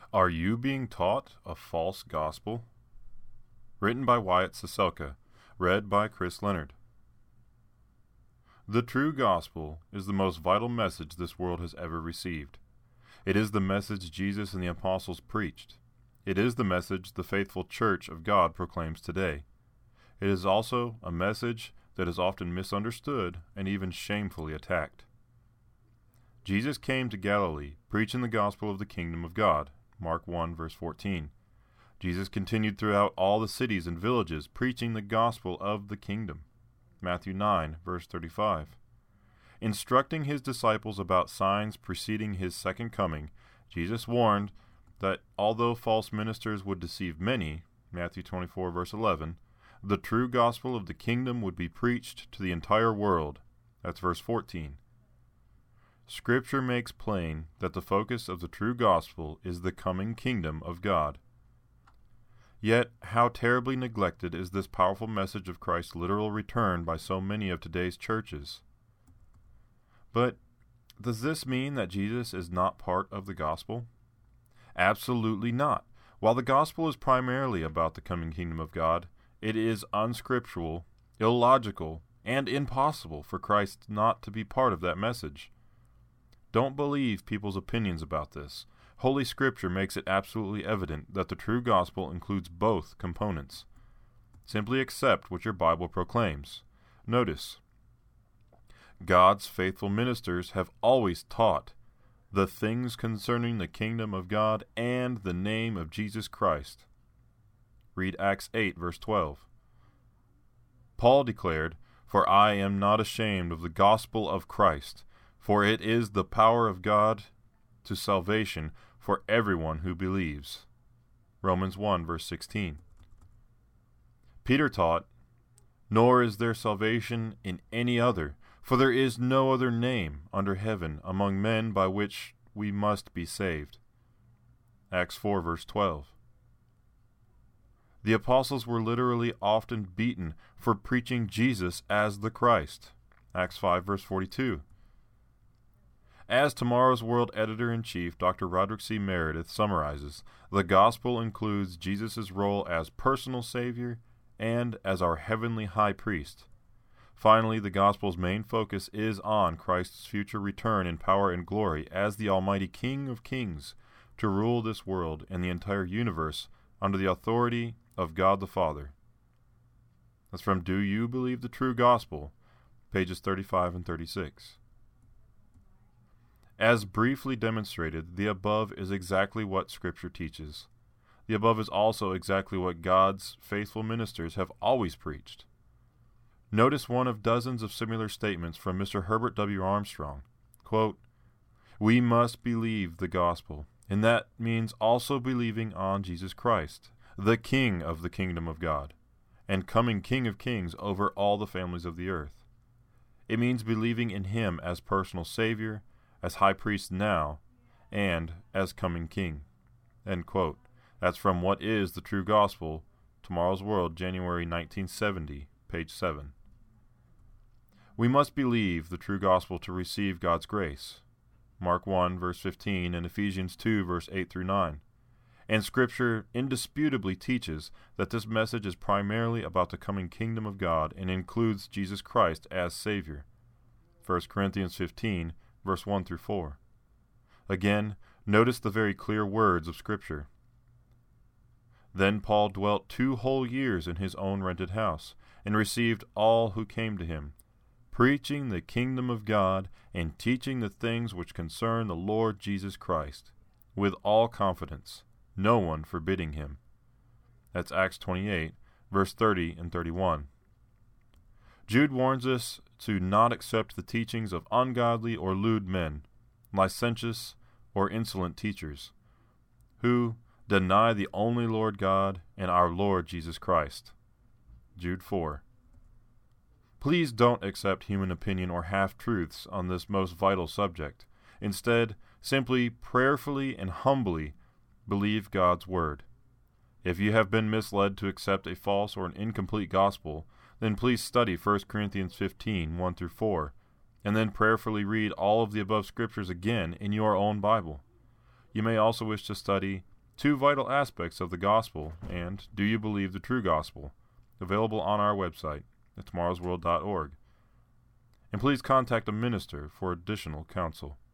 Are you being taught a false gospel? Written by Wyatt Ciesielka, read by Chris Leonard. The true gospel is the most vital message this world has ever received. It is the message Jesus and the apostles preached. It is the message the faithful Church of God proclaims today. It is also a message that is often misunderstood and even shamefully attacked. Jesus came to Galilee, preaching the gospel of the kingdom of God. Mark 1, verse 14. Jesus continued throughout all the cities and villages, preaching the gospel of the kingdom. Matthew 9, verse 35. Instructing his disciples about signs preceding his second coming, Jesus warned that although false ministers would deceive many, Matthew 24, verse 11, the true gospel of the kingdom would be preached to the entire world. That's verse 14. Scripture makes plain that the focus of the true gospel is the coming kingdom of God. Yet, how terribly neglected is this powerful message of Christ's literal return by so many of today's churches. But does this mean that Jesus is not part of the gospel? Absolutely not. While the gospel is primarily about the coming kingdom of God, it is unscriptural, illogical, and impossible for Christ not to be part of that message. Don't believe people's opinions about this. Holy Scripture makes it absolutely evident that the true gospel includes both components. Simply accept what your Bible proclaims. Notice, God's faithful ministers have always taught the things concerning the kingdom of God and the name of Jesus Christ. Read Acts 8, verse 12. Paul declared, "For I am not ashamed of the gospel of Christ, for it is the power of God to salvation for everyone who believes." Romans 1, verse 16. Peter taught, "Nor is there salvation in any other, for there is no other name under heaven among men by which we must be saved." Acts 4, verse 12. The apostles were literally often beaten for preaching Jesus as the Christ. Acts 5, verse 42. As Tomorrow's World Editor-in-Chief Dr. Roderick C. Meredith summarizes, the gospel includes Jesus' role as personal Savior and as our heavenly high priest. Finally, the gospel's main focus is on Christ's future return in power and glory as the Almighty King of Kings to rule this world and the entire universe under the authority of God the Father. That's from Do You Believe the True Gospel, pages 35 and 36. As briefly demonstrated, the above is exactly what Scripture teaches. The above is also exactly what God's faithful ministers have always preached. Notice one of dozens of similar statements from Mr. Herbert W. Armstrong. Quote, "We must believe the gospel, and that means also believing on Jesus Christ, the King of the kingdom of God, and coming King of Kings over all the families of the earth. It means believing in Him as personal Savior, as High Priest now, and as coming King." End quote. That's from What is the True Gospel? Tomorrow's World, January 1970, page 7. We must believe the true gospel to receive God's grace. Mark 1, verse 15, and Ephesians 2, verse 8 through 9. And Scripture indisputably teaches that this message is primarily about the coming kingdom of God and includes Jesus Christ as Savior. 1 Corinthians 15, verse 1 through 4. Again, notice the very clear words of Scripture. "Then Paul dwelt 2 whole years in his own rented house, and received all who came to him, preaching the kingdom of God, and teaching the things which concern the Lord Jesus Christ, with all confidence, no one forbidding him." That's Acts 28, verse 30 and 31. Jude warns us to not accept the teachings of ungodly or lewd men, licentious or insolent teachers, who deny the only Lord God and our Lord Jesus Christ. Jude 4. Please don't accept human opinion or half-truths on this most vital subject. Instead, simply prayerfully and humbly believe God's Word. If you have been misled to accept a false or an incomplete gospel, then please study 1 Corinthians 15, 1 through 4, and then prayerfully read all of the above scriptures again in your own Bible. You may also wish to study Two Vital Aspects of the Gospel, and Do You Believe the True Gospel, available on our website at tomorrowsworld.org. And please contact a minister for additional counsel.